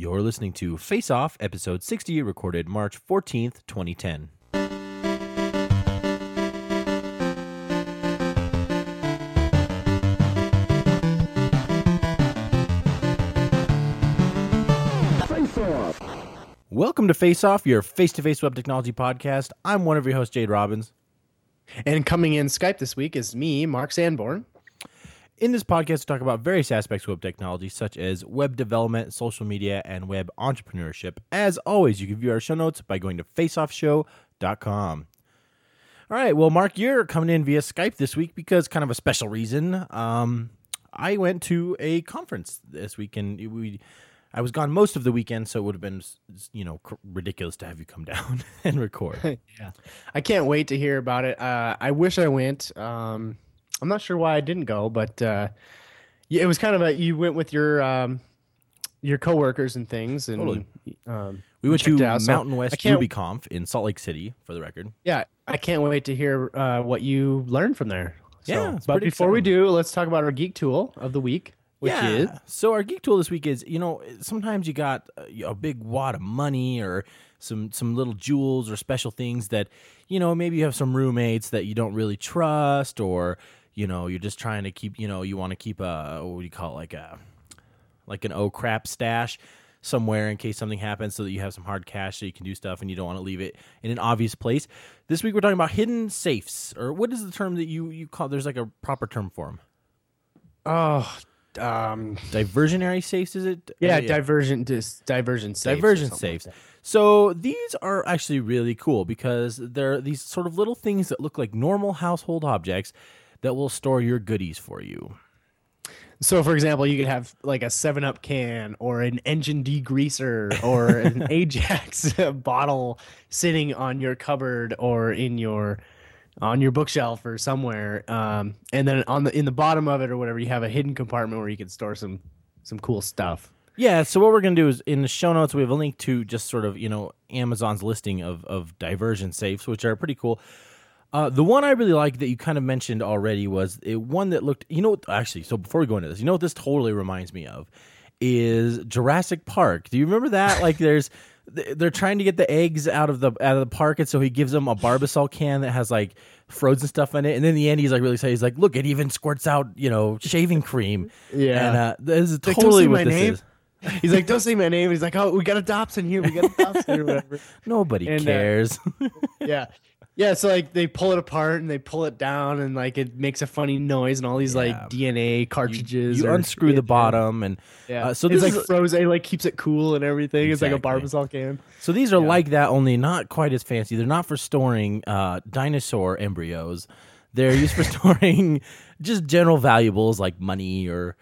You're listening to Face Off, episode 60, recorded March 14th, 2010. Welcome to Face Off, your face-to-face web technology podcast. I'm one of your hosts, Jade Robbins. And coming in Skype this week is me, Mark Sanborn. In this podcast, we talk about various aspects of web technology, such as web development, social media, and web entrepreneurship. As always, you can view our show notes by going to faceoffshow.com. All right, well, Mark, you're coming in via Skype this week because kind of a special reason. I went to a conference this week, and I was gone most of the weekend, so it would have been, ridiculous to have you come down and record. Yeah, I can't wait to hear about it. I wish I went. I'm not sure why I didn't go, but it was kind of you went with your coworkers and things, and totally. We went to Mountain West RubyConf in Salt Lake City, for the record. Yeah, I can't wait to hear what you learned from there. Yeah, but before we do, let's talk about our geek tool of the week. So our geek tool this week is, sometimes you got a big wad of money or some little jewels or special things that, maybe you have some roommates that you don't really trust, or, you're just trying to keep, you want to keep what do you call it, like an oh crap stash somewhere in case something happens, so that you have some hard cash so you can do stuff and you don't want to leave it in an obvious place. This week we're talking about hidden safes, or what is the term that you call, there's like a proper term for them. Diversionary safes, is it? Yeah, diversion safes. Diversion safes. Like so these are actually really cool because they're these sort of little things that look like normal household objects that will store your goodies for you. So, for example, you could have like a 7-Up can or an engine degreaser or an Ajax bottle sitting on your cupboard or on your bookshelf or somewhere, and then in the bottom of it or whatever, you have a hidden compartment where you can store some cool stuff. Yeah, so what we're going to do is in the show notes, we have a link to just sort of, Amazon's listing of diversion safes, which are pretty cool. The one I really like that you kind of mentioned already was one that looked, actually, so before we go into this, what this totally reminds me of is Jurassic Park. Do you remember that? Like they're trying to get the eggs out of the park, and so he gives them a Barbasol can that has like frozen stuff in it, and then in the end he's like really excited. He's like, "Look, it even squirts out, shaving cream." Yeah, and this is totally what this is. He's like, "Don't say my name." He's like, "Oh, we got a Dobson here. We got a Dobson or whatever." Nobody cares. Yeah. So like they pull it apart and they pull it down, and like it makes a funny noise, and all these like DNA cartridges. You unscrew the bottom, and so this is like frozen. It like keeps it cool and everything. Exactly. It's like a Barbasol can. So these are like that, only not quite as fancy. They're not for storing dinosaur embryos. They're used for storing just general valuables like money or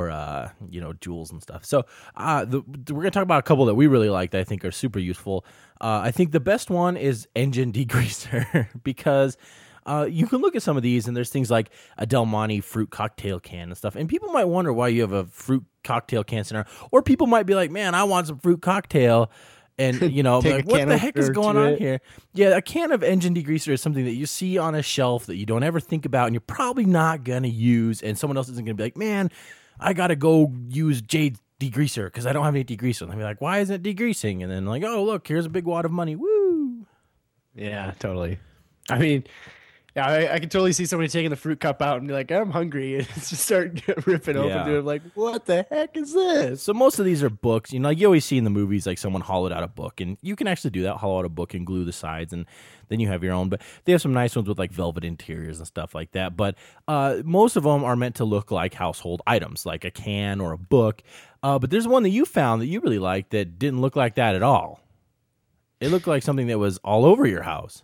jewels and stuff. So we're going to talk about a couple that we really like that I think are super useful. I think the best one is engine degreaser because you can look at some of these and there's things like a Del Monte fruit cocktail can and stuff. And people might wonder why you have a fruit cocktail can center. Or people might be like, man, I want some fruit cocktail. And, like, what the heck is going on here? Yeah, a can of engine degreaser is something that you see on a shelf that you don't ever think about and you're probably not going to use. And someone else isn't going to be like, man, I got to go use Jade's degreaser because I don't have any degreaser. And they'll be like, why isn't it degreasing? And then like, oh, look, here's a big wad of money. Woo! Yeah, totally. I mean, I can totally see somebody taking the fruit cup out and be like, I'm hungry. And just start ripping open to it. Like, what the heck is this? So most of these are books. Like you always see in the movies, like someone hollowed out a book. And you can actually do that, hollow out a book and glue the sides. And then you have your own. But they have some nice ones with like velvet interiors and stuff like that. But most of them are meant to look like household items, like a can or a book. But there's one that you found that you really liked that didn't look like that at all. It looked like something that was all over your house.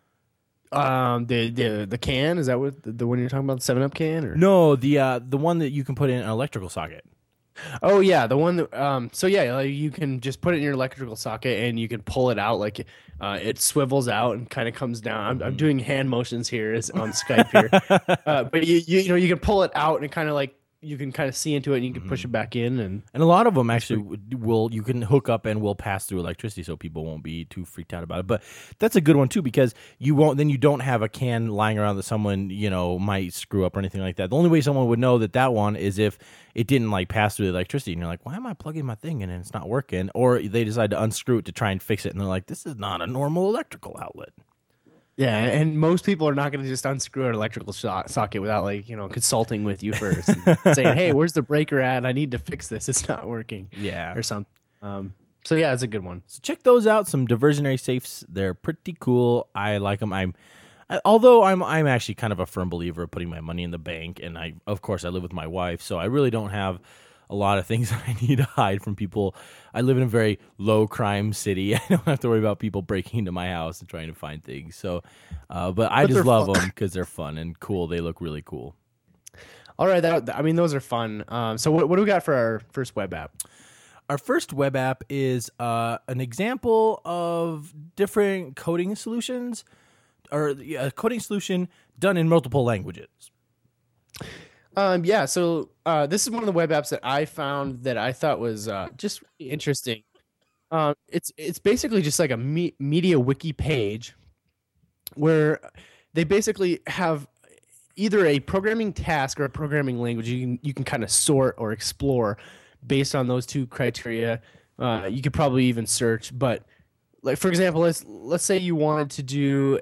The can, is that what the one you're talking about, the 7-Up can? Or? No, the one that you can put in an electrical socket. Oh yeah, the one that like you can just put it in your electrical socket and you can pull it out, like it swivels out and kind of comes down. I'm doing hand motions here on Skype here, but you can pull it out and it kind of like you can kind of see into it and you can push it back in. And a lot of them actually will, you can hook up and will pass through electricity, so people won't be too freaked out about it. But that's a good one too, because you don't have a can lying around that someone, might screw up or anything like that. The only way someone would know that one is if it didn't like pass through the electricity, and you're like, why am I plugging my thing in and it's not working? Or they decide to unscrew it to try and fix it, and they're like, this is not a normal electrical outlet. yeah, and most people are not going to just unscrew an electrical socket without consulting with you first, and saying, "Hey, where's the breaker at? I need to fix this. It's not working." Yeah, or something. So yeah, it's a good one. So check those out. Some diversionary safes. They're pretty cool. I like them. Although I'm actually kind of a firm believer of putting my money in the bank, and of course I live with my wife, so I really don't have a lot of things that I need to hide from people. I live in a very low crime city. I don't have to worry about people breaking into my house and trying to find things. So, but I just love them because they're fun and cool. They look really cool. All right, those are fun. So what do we got for our first web app? Our first web app is an example of different coding solutions, or a coding solution done in multiple languages. So this is one of the web apps that I found that I thought was just really interesting. It's basically just like a media wiki page where they basically have either a programming task or a programming language you can kind of sort or explore based on those two criteria. You could probably even search, but like for example, let's say you wanted to do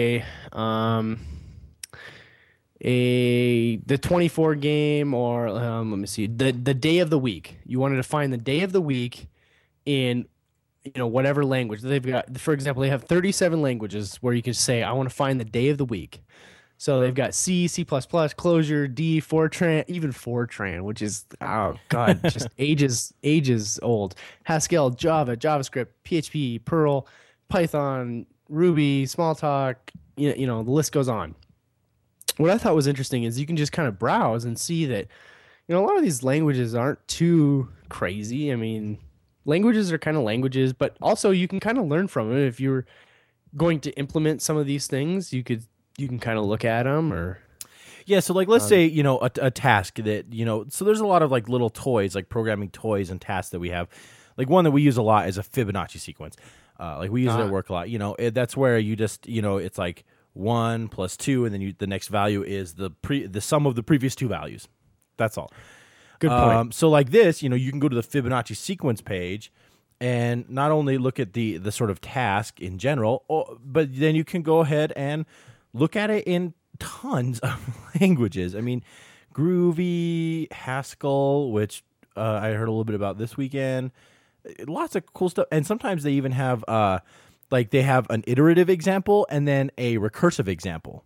the 24 game, or let me see, the day of the week. You wanted to find the day of the week in whatever language they've got. For example, they have 37 languages where you can say I want to find the day of the week. So they've got C, C++, Clojure, D, Fortran, even Fortran, which is, oh god, just ages old. Haskell, Java, JavaScript, PHP, Perl, Python, Ruby, Smalltalk, the list goes on. What I thought was interesting is you can just kind of browse and see that, a lot of these languages aren't too crazy. I mean, languages are kind of languages, but also you can kind of learn from them. If you're going to implement some of these things, you can kind of look at them. Or yeah, so like let's say a task that so there's a lot of like little toys, like programming toys and tasks that we have. Like one that we use a lot is a Fibonacci sequence. Like we use it at work a lot. That's where you just it's like 1 + 2, and then the next value is the sum of the previous two values. That's all. Good point. So like this, you can go to the Fibonacci sequence page and not only look at the sort of task in general, but then you can go ahead and look at it in tons of languages. I mean, Groovy, Haskell, which I heard a little bit about this weekend. Lots of cool stuff, and sometimes they even have they have an iterative example and then a recursive example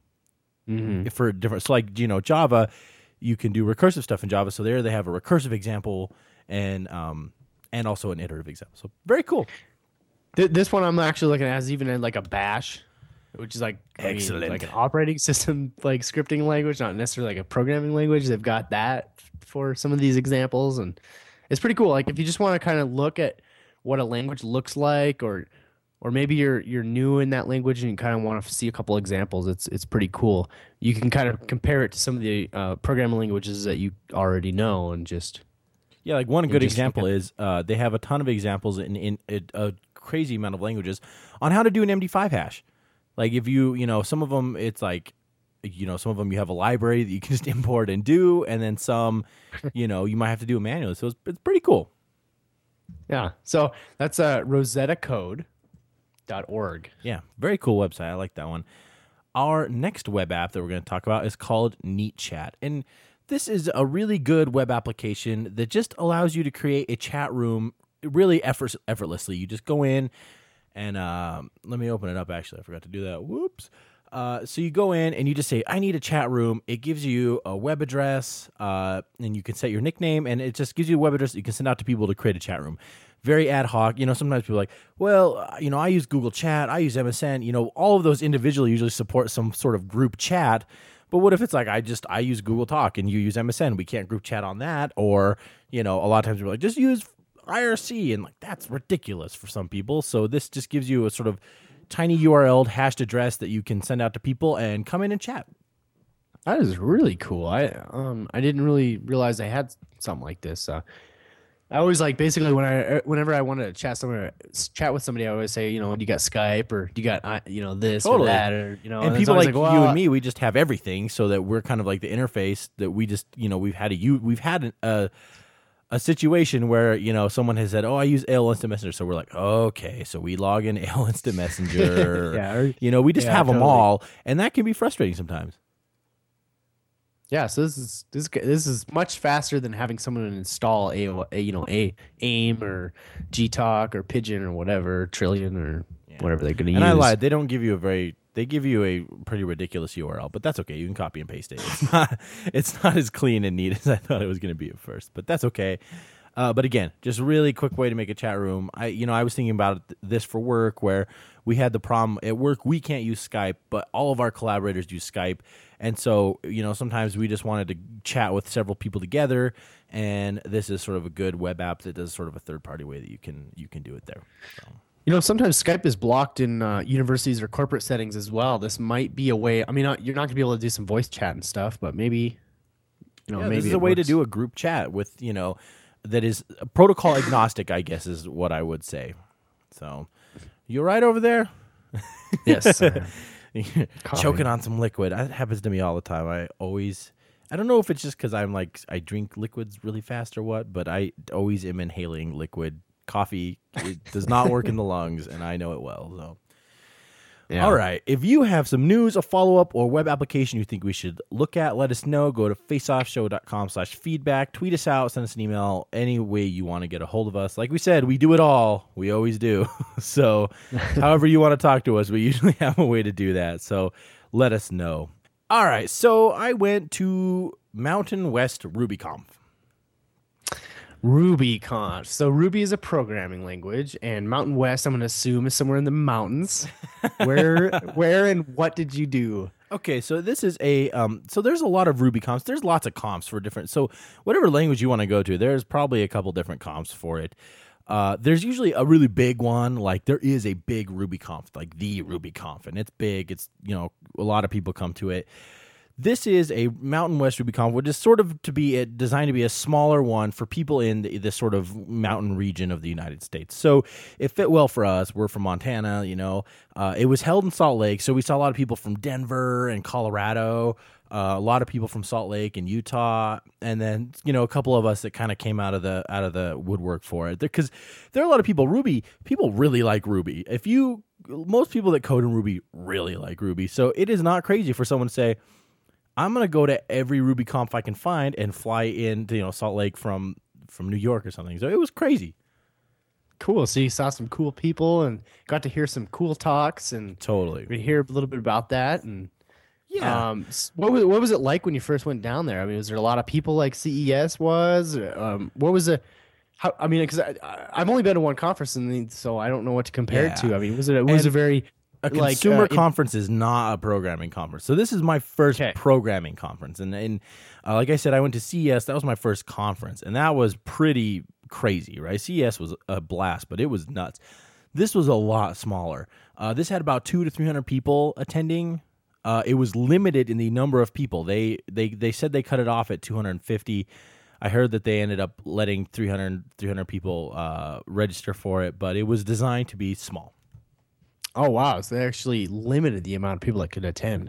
for different. So like Java, you can do recursive stuff in Java. So there they have a recursive example and also an iterative example. So very cool. This one I'm actually looking at is even in like a Bash, which is like excellent, like an operating system like scripting language, not necessarily like a programming language. They've got that for some of these examples, and it's pretty cool. Like if you just want to kind of look at what a language looks like, or maybe you're new in that language and you kind of want to see a couple examples, it's pretty cool. You can kind of compare it to some of the programming languages that you already know, and just like one good example is they have a ton of examples in a crazy amount of languages on how to do an MD5 hash. Like if some of them it's like some of them you have a library that you can just import and do, and then some you might have to do it manually. So it's pretty cool. Yeah. So that's rosettacode.org. Yeah, very cool website. I like that one. Our next web app that we're going to talk about is called NeetChat. And this is a really good web application that just allows you to create a chat room really effortlessly. You just go in and let me open it up. Actually, I forgot to do that. Whoops. So you go in and you just say, I need a chat room. It gives you a web address and you can set your nickname, and it just gives you a web address that you can send out to people to create a chat room. Very ad hoc. Sometimes people are like, well, I use Google Chat, I use MSN. All of those individually usually support some sort of group chat. But what if it's like, I use Google Talk and you use MSN? We can't group chat on that. Or, a lot of times we're like, just use IRC. And like, that's ridiculous for some people. So this just gives you a sort of tiny URL hashed address that you can send out to people and come in and chat. That is really cool. I didn't really realize I had something like this. I always like basically whenever I wanted to chat with somebody, I always say, you know, do you got Skype or do you got this or Totally. that, or you know, And and it's people always like like, you and well, me, we just have everything, so that we're kind of like the interface that we just, we've had a situation where, someone has said, "Oh, I use AOL Instant Messenger," so we're like, okay, so we log in AOL Instant Messenger. yeah, We just yeah, have them totally. all, and that can be frustrating sometimes. Yeah, so this is much faster than having someone install a AIM or Gtalk or Pigeon or whatever Trillion or whatever they're going to use. And I lied; they don't give you they give you a pretty ridiculous URL, but that's okay. You can copy and paste it. It's not as clean and neat as I thought it was going to be at first, but that's okay. But again, just really quick way to make a chat room. I was thinking about this for work, where we had the problem at work. We can't use Skype, but all of our collaborators use Skype. And so, sometimes we just wanted to chat with several people together. And this is sort of a good web app that does sort of a third party way that you can do it there. So. You know, sometimes Skype is blocked in universities or corporate settings as well. This might be a way. I mean, you're not going to be able to do some voice chat and stuff, but maybe, maybe this is it a way to works. do a group chat with, that is protocol agnostic, I guess is what I would say. So, you all right over there? Yes. Choking on some liquid. That happens to me all the time. I don't know if it's just because I drink liquids really fast or what, but I always am inhaling liquid. Coffee, it does not work in the lungs, and I know it well. So, Yeah. All right. If you have some news, a follow-up, or web application you think we should look at, let us know. Go to faceoffshow.com/feedback. Tweet us out. Send us an email. Any way you want to get a hold of us. Like we said, we do it all. We always do. So however you want to talk to us, we usually have a way to do that. So let us know. All right. So I went to Mountain West RubyConf. RubyConf. So Ruby is a programming language, and Mountain West, I'm going to assume, is somewhere in the mountains. Where and what did you do? Okay, so this is so there's a lot of Ruby comps. There's lots of comps for different. So whatever language you want to go to, there's probably a couple different comps for it. There's usually a really big one. Like there is a big Ruby conf, like the Ruby conf, and it's big. It's a lot of people come to it. This is a Mountain West RubyConf, which is sort of designed to be a smaller one for people in this sort of mountain region of the United States. So it fit well for us. We're from Montana, It was held in Salt Lake, so we saw a lot of people from Denver and Colorado, a lot of people from Salt Lake and Utah, and then a couple of us that kind of came out of the woodwork for it. Because there are a lot of people. People really like Ruby. Most people that code in Ruby really like Ruby, so it is not crazy for someone to say, I'm going to go to every RubyConf I can find and fly into Salt Lake from New York or something. So it was crazy. Cool. So you saw some cool people and got to hear some cool talks, and Totally. we hear a little bit about that. And Yeah. what was it like when you first went down there? I mean, was there a lot of people like CES was? What was it? I mean, because I've only been to one conference, and so I don't know what to compare it Yeah. to. I mean, was it a very A consumer conference is not a programming conference. So this is my first programming conference. And like I said, I went to CES. That was my first conference. And that was pretty crazy, right? CES was a blast, but it was nuts. This was a lot smaller. This had about 200 to 300 people attending. It was limited in the number of people. They said they cut it off at 250. I heard that they ended up letting 300 people register for it, but it was designed to be small. Oh, wow. So they actually limited the amount of people that could attend.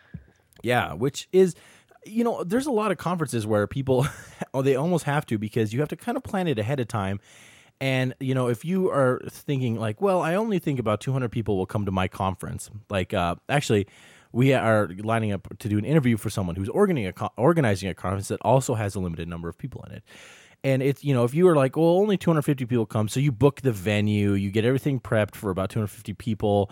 Yeah, which is, there's a lot of conferences where people, they almost have to, because you have to kind of plan it ahead of time. And, if you are thinking like, well, I only think about 200 people will come to my conference. Like, actually, we are lining up to do an interview for someone who's organizing a conference that also has a limited number of people in it. And it's, if you were like, well, only 250 people come, so you book the venue, you get everything prepped for about 250 people,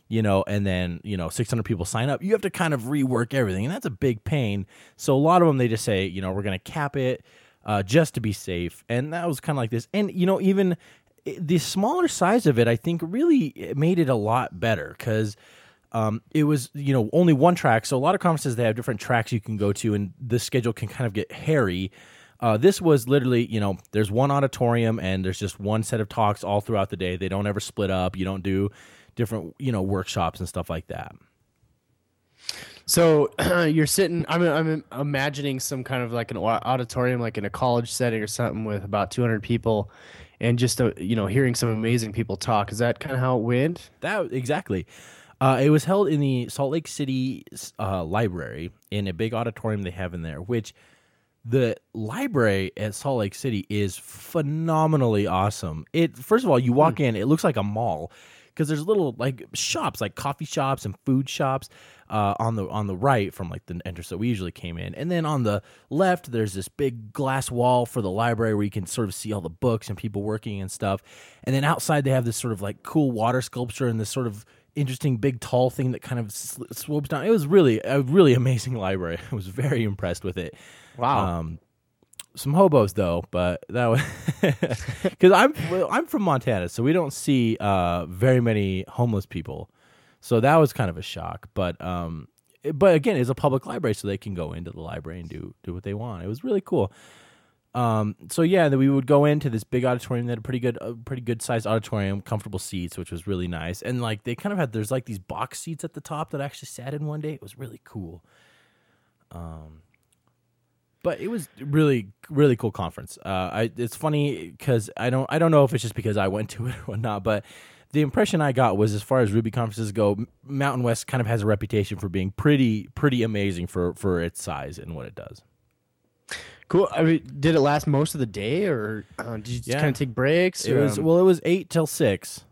and then, 600 people sign up, you have to kind of rework everything. And that's a big pain. So a lot of them, they just say, we're going to cap it just to be safe. And that was kind of like this. And, even the smaller size of it, I think really made it a lot better, because it was, only one track. So a lot of conferences, they have different tracks you can go to, and the schedule can kind of get hairy. This was literally, there's one auditorium and there's just one set of talks all throughout the day. They don't ever split up. You don't do different, workshops and stuff like that. So you're sitting. I'm imagining some kind of like an auditorium, like in a college setting or something, with about 200 people, and just hearing some amazing people talk. Is that kind of how it went? That exactly. It was held in the Salt Lake City library in a big auditorium they have in there, which the library at Salt Lake City is phenomenally awesome. It first of all, you walk in, it looks like a mall because there's little like shops, like coffee shops and food shops on the right from like the entrance that we usually came in, and then on the left there's this big glass wall for the library where you can sort of see all the books and people working and stuff, and then outside they have this sort of like cool water sculpture and this sort of interesting big tall thing that kind of slopes down. It was really a really amazing library. I was very impressed with it. Wow. Some hobos though, but that was because I'm from Montana, so we don't see very many homeless people. So that was kind of a shock. But again, it's a public library, so they can go into the library and do what they want. It was really cool. So yeah, then we would go into this big auditorium that had a pretty good sized auditorium, comfortable seats, which was really nice. And like they kind of had there's like these box seats at the top that I actually sat in one day. It was really cool. But it was really, really cool conference. It's funny because I don't know if it's just because I went to it or whatnot, but the impression I got was, as far as Ruby conferences go, Mountain West kind of has a reputation for being pretty amazing for its size and what it does. Cool. I mean, did it last most of the day, or did you just kind of take breaks? It was 8 till 6.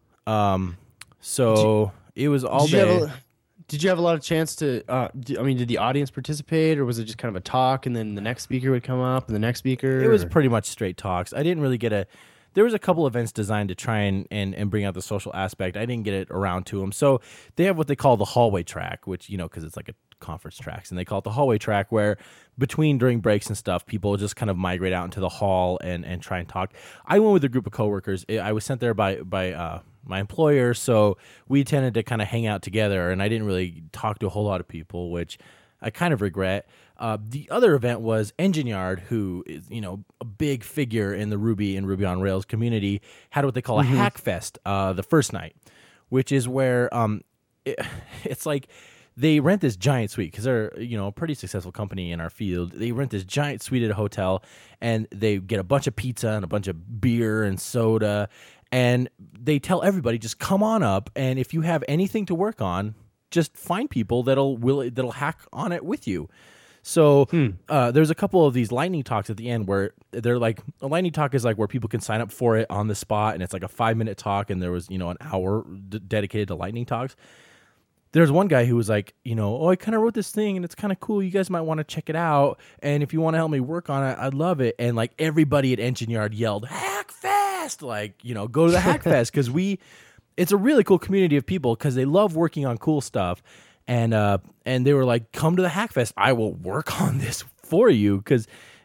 So it was all day. Did you have a lot of chance to? Did the audience participate, or was it just kind of a talk, and then the next speaker would come up, and the next speaker? It was pretty much straight talks. I didn't really get There was a couple events designed to try and bring out the social aspect. I didn't get it around to them. So they have what they call the hallway track, which because it's like a conference tracks, and they call it the hallway track, where during breaks and stuff, people just kind of migrate out into the hall and try and talk. I went with a group of coworkers. I was sent there by my employer, so we tended to kind of hang out together, and I didn't really talk to a whole lot of people, which I kind of regret. The other event was Engine Yard, who is a big figure in the Ruby and Ruby on Rails community, had what they call a Hack Fest the first night, which is where it's like they rent this giant suite because they're a pretty successful company in our field. They rent this giant suite at a hotel, and they get a bunch of pizza and a bunch of beer and soda. And they tell everybody, just come on up, and if you have anything to work on, just find people that'll hack on it with you. So there's a couple of these lightning talks at the end where they're like, a lightning talk is like where people can sign up for it on the spot, and it's like a 5-minute talk, and there was an hour dedicated to lightning talks. There's one guy who was like, I kind of wrote this thing and it's kind of cool. You guys might want to check it out. And if you want to help me work on it, I'd love it. And like everybody at Engine Yard yelled, Hack Fest! Like, go to the Hack Fest, because it's a really cool community of people because they love working on cool stuff. And they were like, come to the Hack Fest. I will work on this for you. Because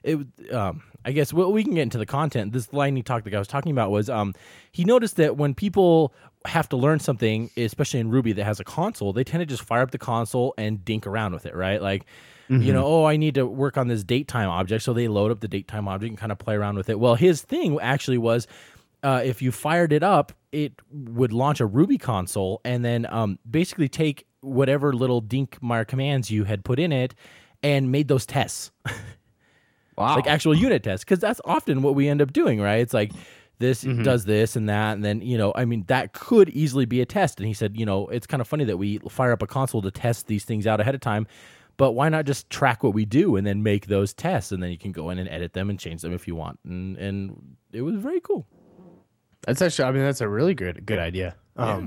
I guess we can get into the content. This lightning talk that I was talking about was he noticed that when people have to learn something, especially in Ruby that has a console, they tend to just fire up the console and dink around with it, right? Like, I need to work on this date time object, so they load up the date time object and kind of play around with it. Well, his thing actually was if you fired it up, it would launch a Ruby console and then basically take whatever little dinkmeyer commands you had put in it and made those tests. Wow. Like actual unit tests, because that's often what we end up doing, right? It's like, this does this and that, and then that could easily be a test. And he said, it's kind of funny that we fire up a console to test these things out ahead of time, but why not just track what we do and then make those tests, and then you can go in and edit them and change them if you want. And it was very cool. That's actually, that's a really good idea. Yeah.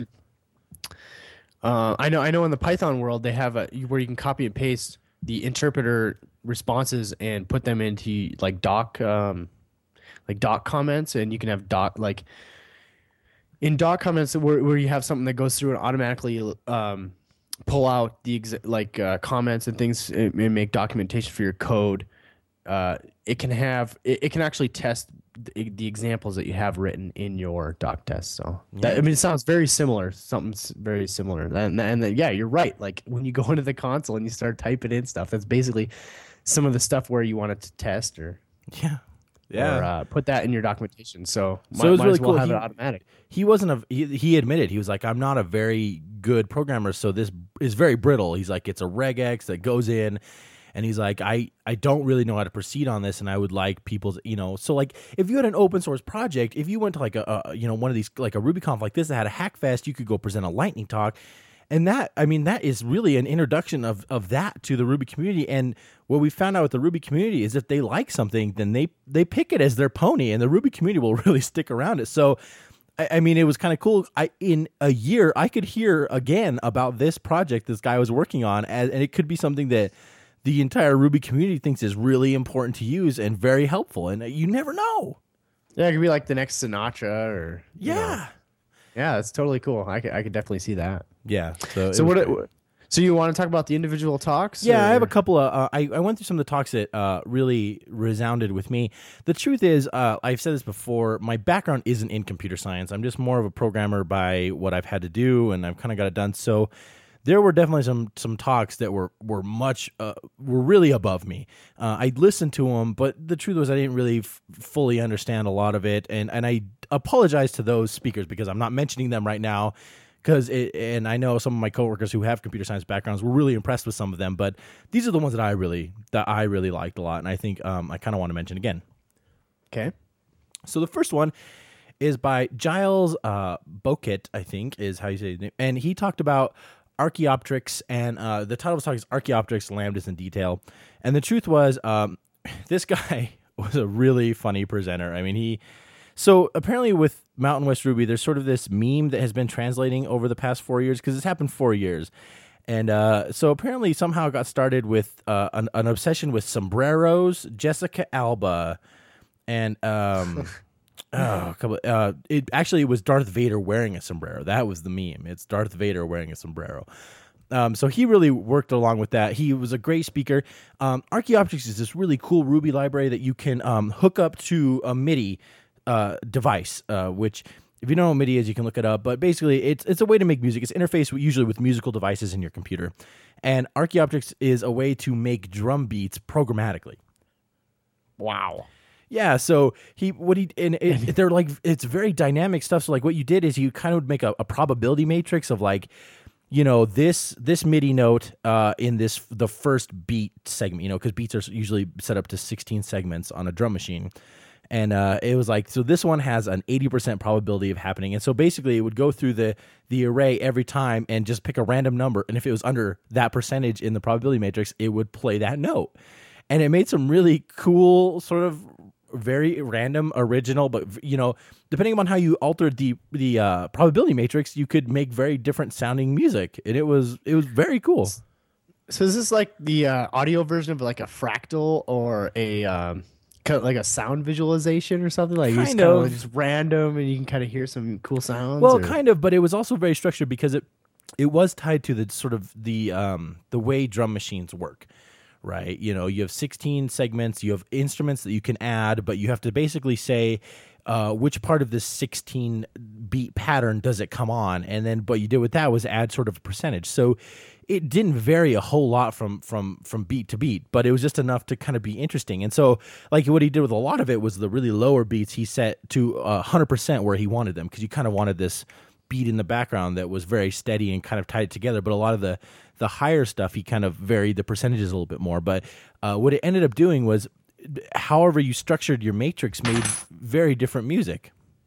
I know in the Python world they have where you can copy and paste the interpreter responses and put them into like doc comments, and you can have in doc comments where you have something that goes through and automatically pull out the comments and things and make documentation for your code. It can actually test the examples that you have written in your doc test. So it sounds very similar. Something's very similar. And yeah, you're right. Like when you go into the console and you start typing in stuff, that's basically some of the stuff where you want it to test. Or yeah. Yeah. or put that in your documentation. So, So it was might really as well cool. have it automatic. He wasn't he admitted, he was like, I'm not a very good programmer, so this is very brittle. He's like, it's a regex that goes in, and he's like, I don't really know how to proceed on this, and I would like people's, so like if you had an open source project, if you went to like a one of these, like a RubyConf like this that had a Hackfest, you could go present a lightning talk. And that is really an introduction of that to the Ruby community. And what we found out with the Ruby community is if they like something, then they pick it as their pony, and the Ruby community will really stick around it. So, I mean, it was kind of cool. In a year, I could hear again about this project this guy was working on, and it could be something that the entire Ruby community thinks is really important to use and very helpful. And you never know. Yeah, it could be like the next Sinatra, or Yeah. Yeah, it's totally cool. I could definitely see that. Yeah. So so you want to talk about the individual talks? Yeah, or? I have a couple of. I went through some of the talks that really resounded with me. The truth is, I've said this before. My background isn't in computer science. I'm just more of a programmer by what I've had to do, and I've kind of got it done. So there were definitely some talks that were really above me. I listened to them, but the truth was I didn't really fully understand a lot of it, and I apologize to those speakers because I'm not mentioning them right now. And I know some of my coworkers who have computer science backgrounds were really impressed with some of them, but these are the ones that I really liked a lot, and I think I kind of want to mention again. Okay. So the first one is by Giles Boket, I think is how you say his name, and he talked about Archaeopteryx, and the title of his talk is Archaeopteryx, Lambdas in Detail. And the truth was, this guy was a really funny presenter. I mean, so apparently with Mountain West Ruby, there's sort of this meme that has been translating over the past 4 years, because it's happened 4 years. And so apparently somehow it got started with an obsession with sombreros, Jessica Alba, and it actually was Darth Vader wearing a sombrero. That was the meme. It's Darth Vader wearing a sombrero. So he really worked along with that. He was a great speaker. Archaeopteryx is this really cool Ruby library that you can hook up to a MIDI device, which if you don't know what MIDI is, you can look it up. But basically, it's a way to make music. It's interfaced usually with musical devices in your computer. And Archaeopteryx is a way to make drum beats programmatically. Wow. Yeah, so they're like, it's very dynamic stuff. So like what you did is you kind of would make a probability matrix of like, this MIDI note in the first beat segment, because beats are usually set up to 16 segments on a drum machine. And it was like, so this one has an 80% probability of happening. And so basically it would go through the array every time and just pick a random number. And if it was under that percentage in the probability matrix, it would play that note. And it made some really cool, sort of very random, original, but depending on how you altered the probability matrix, you could make very different sounding music. And it was very cool. So is this like the audio version of like a fractal or a like a sound visualization or something? Like it's kind of just random and you can kind of hear some cool sounds? Well, kind of, but it was also very structured because it was tied to the sort of the way drum machines work. Right, you have 16 segments, you have instruments that you can add, but you have to basically say which part of this 16 beat pattern does it come on, and then what you did with that was add sort of a percentage. So it didn't vary a whole lot from beat to beat, but it was just enough to kind of be interesting. And so, like what he did with a lot of it was the really lower beats he set to 100% where he wanted them, because you kind of wanted this beat in the background that was very steady and kind of tied it together. But a lot of the higher stuff, he kind of varied the percentages a little bit more. But what it ended up doing was, however you structured your matrix made very different music.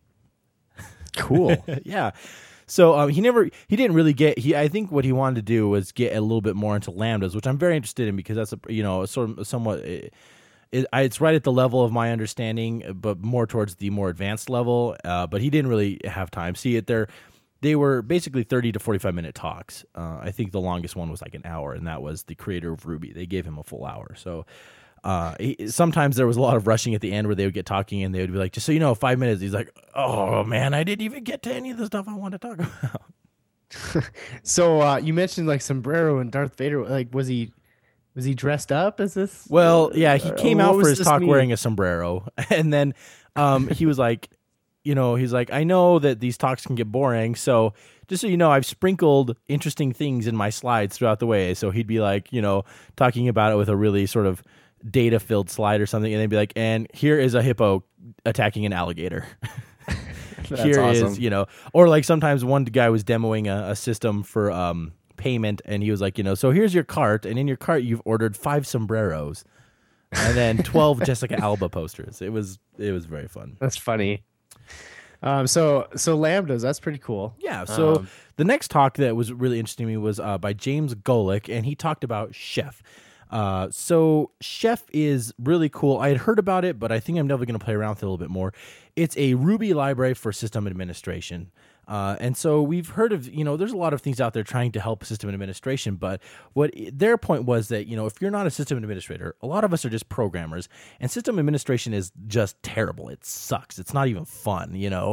Cool. Yeah. So he didn't really I think what he wanted to do was get a little bit more into lambdas, which I'm very interested in, because that's a sort of somewhat, it's right at the level of my understanding, but more towards the more advanced level. But he didn't really have time. See it there. They were basically 30 to 45-minute talks. I think the longest one was like an hour, and that was the creator of Ruby. They gave him a full hour. So sometimes there was a lot of rushing at the end where they would get talking, and they would be like, just so 5 minutes. He's like, oh, man, I didn't even get to any of the stuff I wanted to talk about. So you mentioned like sombrero and Darth Vader. Like, was he dressed up as this? Well, yeah, he came out for his talk mean? wearing a sombrero, and then he was like, he's like, I know that these talks can get boring, so just so you know, I've sprinkled interesting things in my slides throughout the way. So he'd be like, talking about it with a really sort of data filled slide or something, and they'd be like, and here is a hippo attacking an alligator. That's Here awesome. is, or like sometimes one guy was demoing a system for payment, and he was like, so here's your cart, and in your cart you've ordered 5 sombreros, and then 12 Jessica Alba posters. It was very fun. That's funny. So lambdas, that's pretty cool. Yeah. So the next talk that was really interesting to me was by James Golick, and he talked about Chef. So Chef is really cool. I had heard about it, but I think I'm definitely going to play around with it a little bit more. It's a Ruby library for system administration. And so we've heard of, there's a lot of things out there trying to help system administration, but what their point was that, if you're not a system administrator, a lot of us are just programmers, and system administration is just terrible. It sucks. It's not even fun,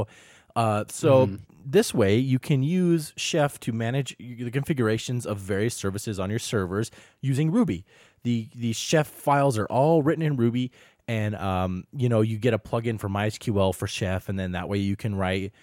This way you can use Chef to manage the configurations of various services on your servers using Ruby. The Chef files are all written in Ruby, and you get a plugin for MySQL for Chef, and then that way you can write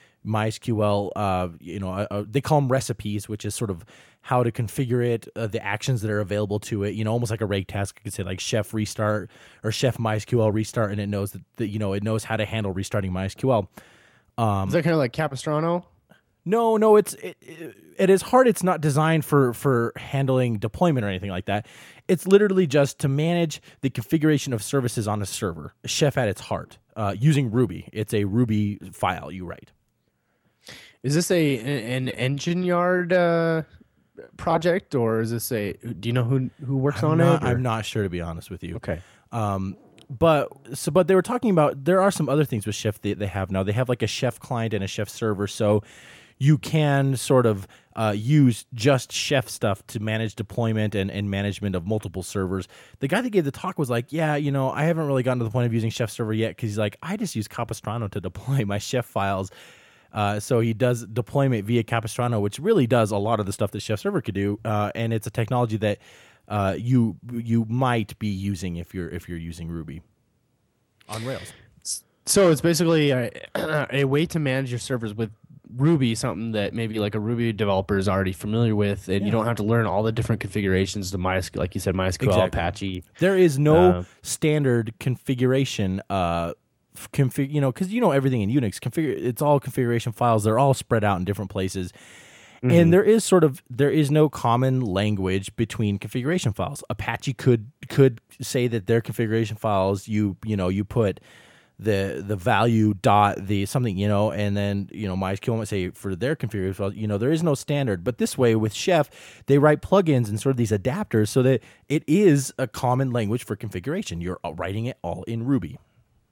MySQL. They call them recipes, which is sort of how to configure it, the actions that are available to it. Almost like a rake task. You could say like Chef restart or Chef MySQL restart, and it knows that it knows how to handle restarting MySQL. Is that kind of like Capistrano? No, it is hard. It's not designed for handling deployment or anything like that. It's literally just to manage the configuration of services on a server. Chef at its heart, using Ruby. It's a Ruby file you write. Is this an engine yard project, or is this do you know who works on it? I'm not sure, to be honest with you. Okay. But they were talking about, there are some other things with Chef they have now. They have like a Chef client and a Chef server, so you can sort of use just Chef stuff to manage deployment and management of multiple servers. The guy that gave the talk was like, yeah, I haven't really gotten to the point of using Chef server yet, because he's like, I just use Capistrano to deploy my Chef files. So he does deployment via Capistrano, which really does a lot of the stuff that Chef server could do, and it's a technology that you might be using if you're using Ruby on Rails. So it's basically a way to manage your servers with Ruby, something that maybe like a Ruby developer is already familiar with, and you don't have to learn all the different configurations to MySQL, like you said, MySQL, Exactly. Apache. There is no standard configuration. Because everything in Unix it's all configuration files. They're all spread out in different places. Mm-hmm. And there is no common language between configuration files. Apache could say that their configuration files, you put the value dot the something, and then MySQL might say for their configuration files, there is no standard. But this way with Chef, they write plugins and sort of these adapters so that it is a common language for configuration. You're writing it all in Ruby.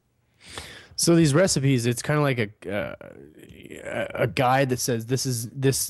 So these recipes, it's kind of like a guide that says this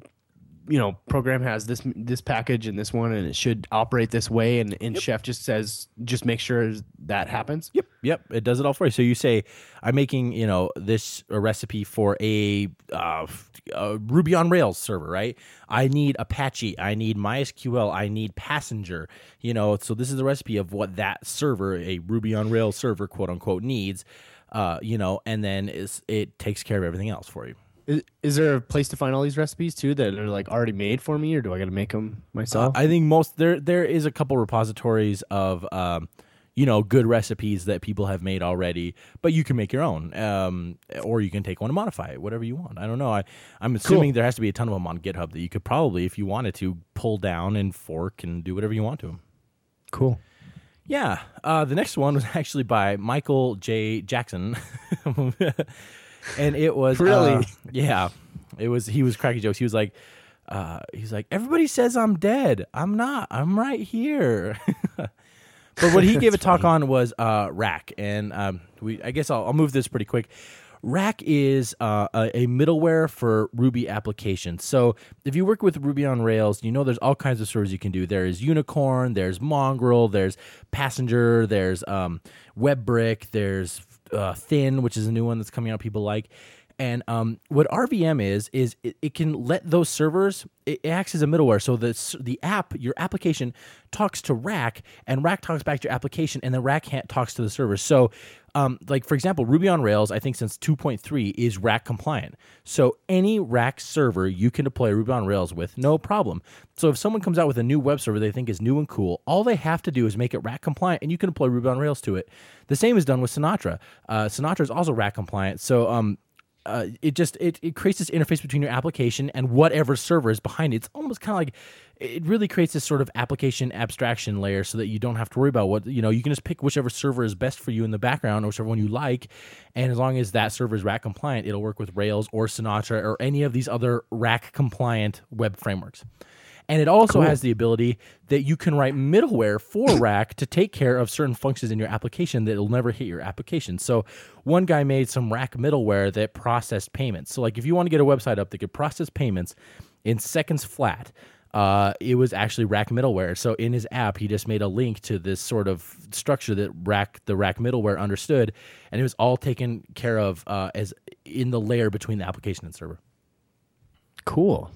program has this package and this one, and it should operate this way. And Yep. Chef just says, just make sure that happens. Yep. It does it all for you. So you say, I'm making this a recipe for a Ruby on Rails server, right? I need Apache, I need MySQL, I need Passenger. So this is the recipe of what that server, a Ruby on Rails server, quote unquote, needs. And then it takes care of everything else for you. Is there a place to find all these recipes too that are like already made for me, or do I got to make them myself? I think there is a couple repositories of good recipes that people have made already, but you can make your own, or you can take one and modify it, whatever you want. I don't know. I'm assuming there has to be a ton of them on GitHub that you could probably, if you wanted to, pull down and fork and do whatever you want to them. Cool. Yeah. The next one was actually by Michael J. Jackson. And it was Really? Yeah. He was cracking jokes. He was like, everybody says I'm dead. I'm not. I'm right here. But what he gave a talk on was Rack, and I guess I'll move this pretty quick. Rack is a middleware for Ruby applications. So if you work with Ruby on Rails, there's all kinds of servers you can do. There is Unicorn, there's Mongrel, there's Passenger, there's WebBrick, there's Thin, which is a new one that's coming out people like. And what RVM is it can let those servers. It acts as a middleware, so the app, your application, talks to Rack, and Rack talks back to your application, and then Rack talks to the server. So, like for example, Ruby on Rails, I think since 2.3 is Rack compliant. So any Rack server you can deploy Ruby on Rails with, no problem. So if someone comes out with a new web server they think is new and cool, all they have to do is make it Rack compliant, and you can deploy Ruby on Rails to it. The same is done with Sinatra. Sinatra is also Rack compliant. So it creates this interface between your application and whatever server is behind it. It's almost kind of like it really creates this sort of application abstraction layer so that you don't have to worry about you can just pick whichever server is best for you in the background or whichever one you like. And as long as that server is Rack compliant, it'll work with Rails or Sinatra or any of these other Rack compliant web frameworks. And it also has the ability that you can write middleware for Rack to take care of certain functions in your application that will never hit your application. So one guy made some Rack middleware that processed payments. So like if you want to get a website up that could process payments in seconds flat, it was actually Rack middleware. So in his app, he just made a link to this sort of structure that the Rack middleware understood, and it was all taken care of as in the layer between the application and server. Cool.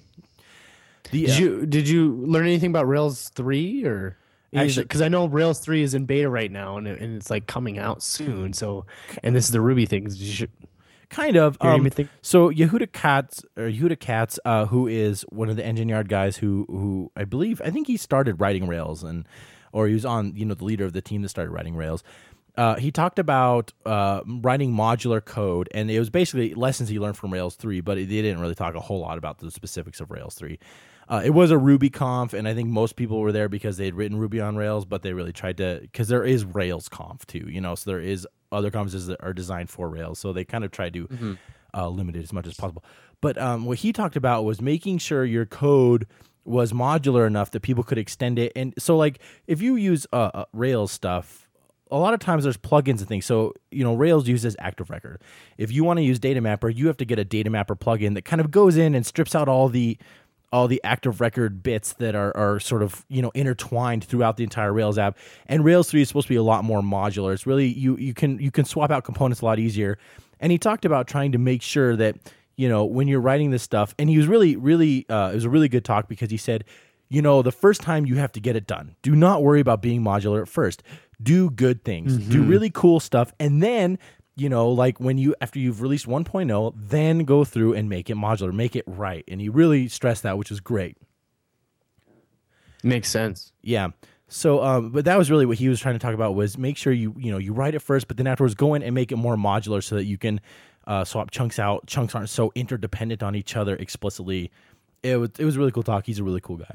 Did you learn anything about Rails 3 or actually? Because I know Rails 3 is in beta right now and it's like coming out soon. So, and this is the Ruby thing. Kind of. So Yehuda Katz, who is one of the Engine Yard guys who I think he started writing Rails or he was on the leader of the team that started writing Rails. He talked about writing modular code, and it was basically lessons he learned from Rails 3, but they didn't really talk a whole lot about the specifics of Rails 3. It was a RubyConf, and I think most people were there because they had written Ruby on Rails, but they really tried to, because there is RailsConf too, so there is other conferences that are designed for Rails, so they kind of tried to limit it as much as possible. But what he talked about was making sure your code was modular enough that people could extend it. And so like if you use Rails stuff, a lot of times there's plugins and things. So, Rails uses Active Record. If you want to use Data Mapper, you have to get a Data Mapper plugin that kind of goes in and strips out all the Active Record bits that are sort of, intertwined throughout the entire Rails app. And Rails 3 is supposed to be a lot more modular. It's really, you can swap out components a lot easier. And he talked about trying to make sure that, when you're writing this stuff, and he was really, it was a really good talk because he said, the first time you have to get it done. Do not worry about being modular at first. Do good things. Do really cool stuff. And then, like after you've released 1.0, then go through and make it modular, make it right. And he really stressed that, which is great. Makes sense. Yeah. So, but that was really what he was trying to talk about was make sure you write it first, but then afterwards go in and make it more modular so that you can swap chunks out. Chunks aren't so interdependent on each other explicitly. It was a really cool talk. He's a really cool guy.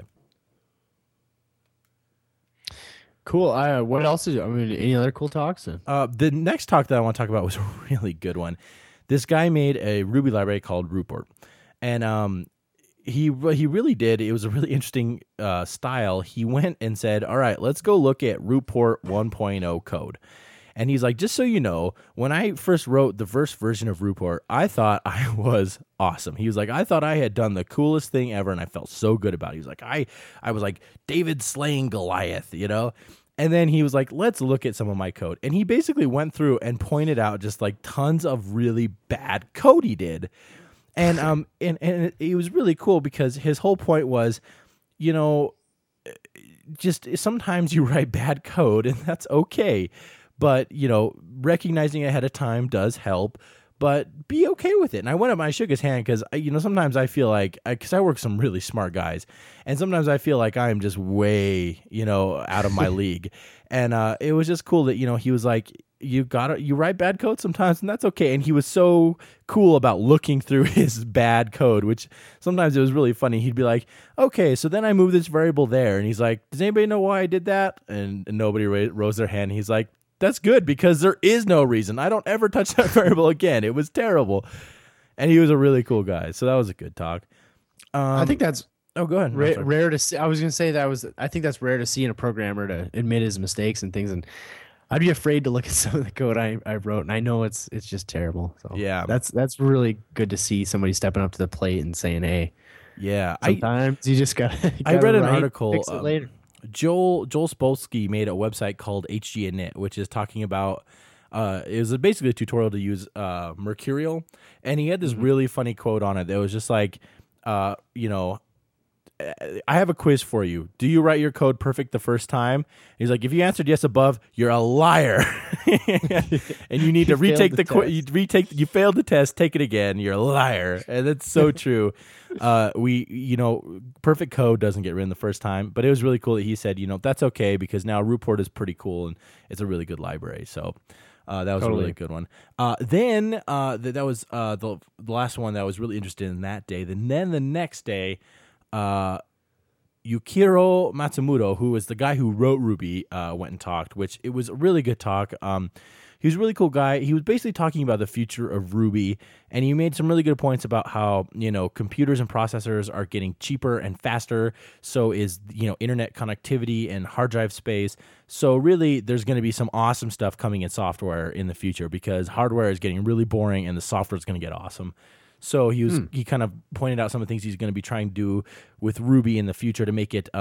Cool. What else any other cool talks? The next talk that I want to talk about was a really good one. This guy made a Ruby library called Ruport, and he really did. It was a really interesting style. He went and said, "All right, let's go look at Ruport 1.0 code." And he's like, just so you know, when I first wrote the first version of Ruport, I thought I was awesome. He was like, I thought I had done the coolest thing ever, and I felt so good about it. He was like, I was like David slaying Goliath, And then he was like, let's look at some of my code. And he basically went through and pointed out just like tons of really bad code he did. And and it was really cool because his whole point was, just sometimes you write bad code and that's okay. But, recognizing ahead of time does help, but be okay with it. And I went up and I shook his hand because, sometimes I feel like, because I work with some really smart guys, and sometimes I feel like I am just way, out of my league. And it was just cool that, he was like, you write bad code sometimes, and that's okay. And he was so cool about looking through his bad code, which sometimes it was really funny. He'd be like, okay, so then I moved this variable there. And he's like, does anybody know why I did that? And nobody rose their hand. He's like, that's good because there is no reason. I don't ever touch that variable again. It was terrible. And he was a really cool guy. So that was a good talk. I think that's go ahead. Rare to see. I was going to say I think that's rare to see in a programmer to admit his mistakes and things. And I'd be afraid to look at some of the code I wrote. And I know it's just terrible. So yeah, that's really good to see somebody stepping up to the plate and saying, hey, yeah, sometimes you just got to. I read an article. Fix it later. Joel Spolsky made a website called HG Init, which is talking about it was basically a tutorial to use Mercurial, and he had this really funny quote on it that was just like, you know, I have a quiz for you. Do you write your code perfect the first time? He's like, if you answered yes above, you're a liar, and you need to retake the quiz. You failed the test. Take it again. You're a liar, and that's so true. Perfect code doesn't get written the first time, but it was really cool that he said, that's okay because now Ruport is pretty cool and it's a really good library. So. That was a really good one. Then that was the last one that I was really interested in that day. Then the next day, Yukiro Matsumoto, who was the guy who wrote Ruby, went and talked, which it was a really good talk. He was a really cool guy. He was basically talking about the future of Ruby, and he made some really good points about how, computers and processors are getting cheaper and faster. So is, internet connectivity and hard drive space. So really, there's going to be some awesome stuff coming in software in the future because hardware is getting really boring and the software is going to get awesome. So he kind of pointed out some of the things he's going to be trying to do with Ruby in the future to make it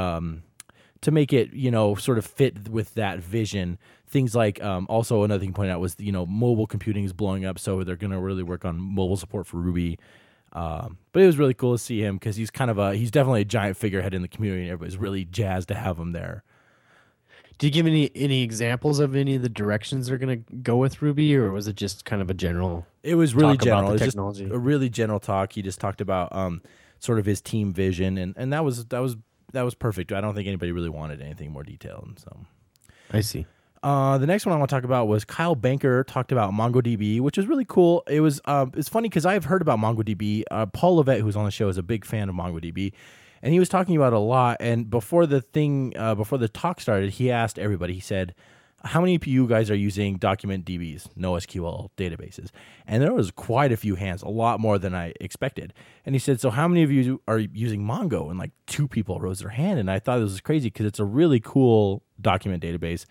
sort of fit with that vision. Things like also another thing he pointed out was mobile computing is blowing up, so they're going to really work on mobile support for Ruby. But it was really cool to see him because he's he's definitely a giant figurehead in the community, and everybody's really jazzed to have him there. Do you give any examples of any of the directions they're going to go with Ruby, or was it just kind of a general? It was really general. About the it was technology? Just a really general talk. He just talked about sort of his team vision, and that was perfect. I don't think anybody really wanted anything more detailed. So I see. The next one I want to talk about was Kyle Banker talked about MongoDB, which was really cool. It was it's funny because I've heard about MongoDB. Paul Levette, who's on the show, is a big fan of MongoDB. And he was talking about it a lot. And before the talk started, he asked everybody, he said, how many of you guys are using document DBs, NoSQL databases? And there was quite a few hands, a lot more than I expected. And he said, so how many of you are using Mongo? And like 2 people rose their hand. And I thought this was crazy because it's a really cool document database.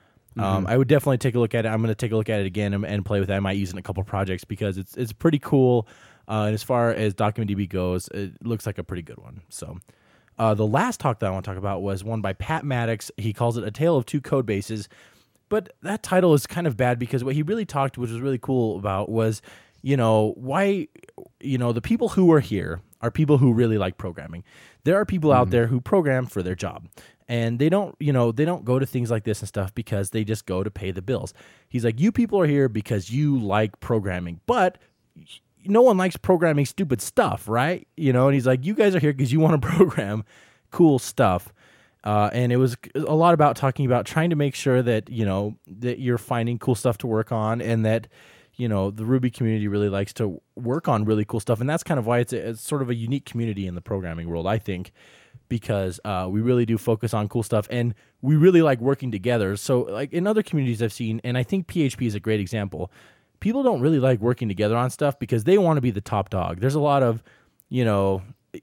I would definitely take a look at it. I'm going to take a look at it again and play with it. I might use it in a couple projects because it's pretty cool. And as far as DocumentDB goes, it looks like a pretty good one. So the last talk that I want to talk about was one by Pat Maddox. He calls it A Tale of Two Code Bases. But that title is kind of bad because what he really talked, which was really cool about, was, why, the people who are here are people who really like programming. There are people out there who program for their job. And they don't go to things like this and stuff because they just go to pay the bills. He's like, you people are here because you like programming, but no one likes programming stupid stuff, right? And he's like, you guys are here because you want to program cool stuff. And it was a lot about talking about trying to make sure that, that you're finding cool stuff to work on and that, the Ruby community really likes to work on really cool stuff. And that's kind of why it's sort of a unique community in the programming world, I think, because we really do focus on cool stuff and we really like working together. So like in other communities I've seen, and I think PHP is a great example, people don't really like working together on stuff because they want to be the top dog. There's a lot of, you'll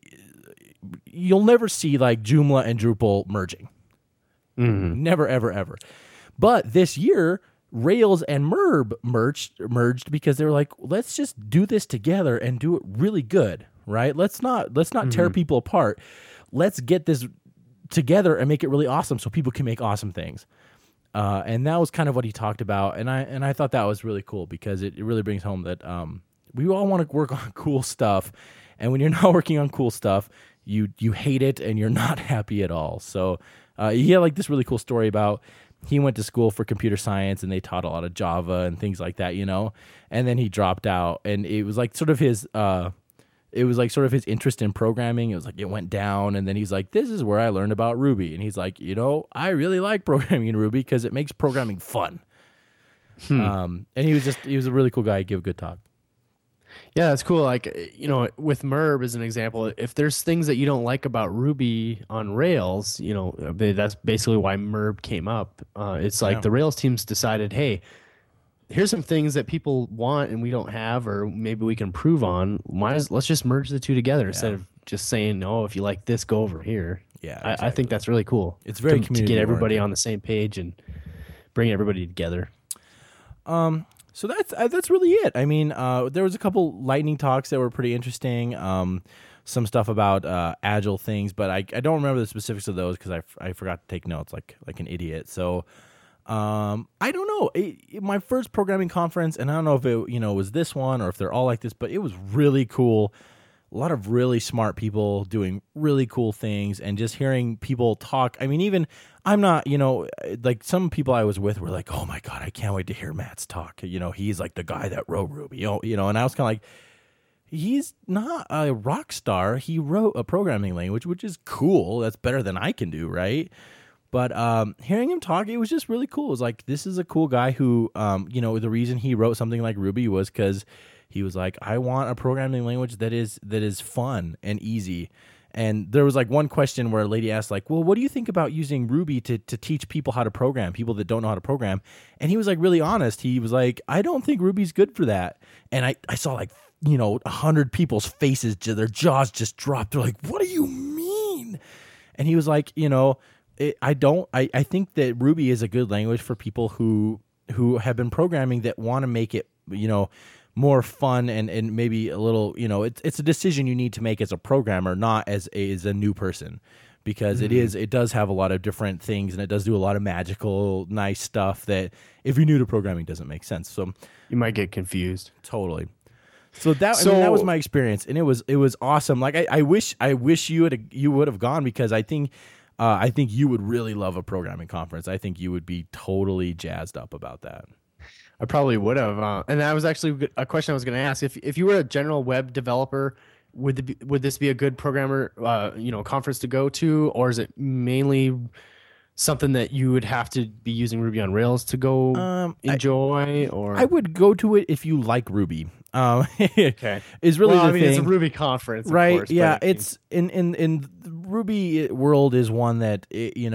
never see like Joomla and Drupal merging. Never, ever, ever. But this year, Rails and Merb merged because they were like, let's just do this together and do it really good, right? Let's not tear people apart. Let's get this together and make it really awesome so people can make awesome things. And that was kind of what he talked about. And I thought that was really cool because it really brings home that we all want to work on cool stuff. And when you're not working on cool stuff, you hate it and you're not happy at all. So he had like this really cool story about he went to school for computer science and they taught a lot of Java and things like that, and then he dropped out and it was like sort of his interest in programming. It was like it went down and then he's like, this is where I learned about Ruby. And he's like, I really like programming in Ruby because it makes programming fun. And he was a really cool guy. He'd give a good talk. Yeah, that's cool. Like, with Merb as an example, if there's things that you don't like about Ruby on Rails, that's basically why Merb came up. It's like the Rails teams decided, hey, here's some things that people want and we don't have, or maybe we can improve on. Let's just merge the two together instead of just saying, no, if you like this, go over here. Yeah, exactly. I think that's really cool. It's very to get everybody on the same page and bring everybody together. So that's really it. I mean, there was a couple lightning talks that were pretty interesting. Some stuff about agile things, but I don't remember the specifics of those because I forgot to take notes like an idiot. So I don't know. My first programming conference, and I don't know if it was this one or if they're all like this, but it was really cool. A lot of really smart people doing really cool things, and just hearing people talk. I mean, even I'm not, like some people I was with were like, "Oh my God, I can't wait to hear Matt's talk." He's like the guy that wrote Ruby. And I was kind of like, he's not a rock star. He wrote a programming language, which is cool. That's better than I can do, right? But hearing him talk, it was just really cool. It was like, this is a cool guy who, the reason he wrote something like Ruby was because he was like, I want a programming language that is fun and easy. And there was like one question where a lady asked like, well, what do you think about using Ruby to teach people how to program, people that don't know how to program? And he was like really honest. He was like, I don't think Ruby's good for that. And I saw like, 100 people's faces, their jaws just dropped. They're like, what do you mean? And he was like, I think that Ruby is a good language for people who have been programming that want to make it, more fun and maybe a little, it's a decision you need to make as a programmer, not as a new person, because it does have a lot of different things, and it does do a lot of magical, nice stuff that if you're new to programming doesn't make sense. So you might get confused. Totally. So that was my experience, and it was awesome. Like I wish you would have gone, because I think you would really love a programming conference. I think you would be totally jazzed up about that. I probably would have. And that was actually a question I was going to ask. If you were a general web developer, would this be a good programmer, conference to go to, or is it mainly something that you would have to be using Ruby on Rails to go enjoy? Or I would go to it if you like Ruby. Okay, is really the thing. It's a Ruby conference, right? Of course, yeah, it's in Ruby world is one that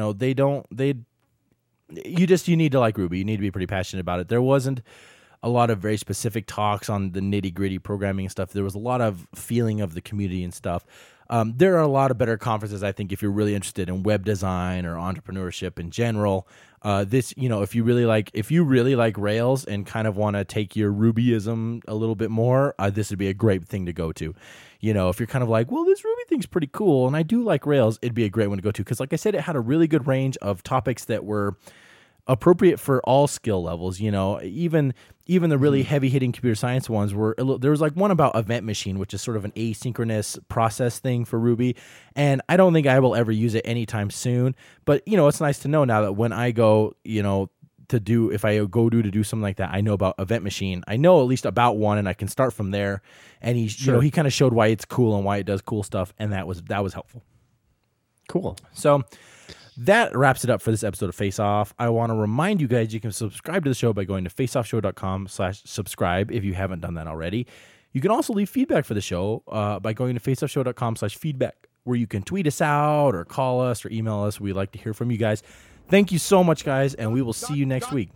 you need to like Ruby. You need to be pretty passionate about it. There wasn't a lot of very specific talks on the nitty gritty programming and stuff. There was a lot of feeling of the community and stuff. There are a lot of better conferences, I think, if you're really interested in web design or entrepreneurship in general. If you really like Rails and kind of want to take your Rubyism a little bit more, this would be a great thing to go to. If you're kind of like, well, this Ruby thing's pretty cool, and I do like Rails, it'd be a great one to go to, because like I said, it had a really good range of topics that were appropriate for all skill levels. Even the really heavy hitting computer science ones there was like one about Event Machine, which is sort of an asynchronous process thing for Ruby. And I don't think I will ever use it anytime soon, but it's nice to know now that when I go, to do something like that, I know about Event Machine. I know at least about one, and I can start from there. And he kind of showed why it's cool and why it does cool stuff. And that was helpful. Cool. So that wraps it up for this episode of Face Off. I want to remind you guys you can subscribe to the show by going to faceoffshow.com/subscribe if you haven't done that already. You can also leave feedback for the show by going to faceoffshow.com/feedback, where you can tweet us out or call us or email us. We'd like to hear from you guys. Thank you so much, guys, and we will see you next week.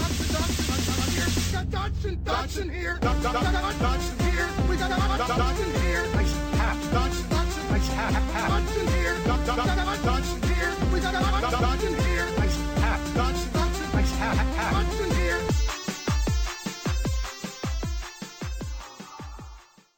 Here.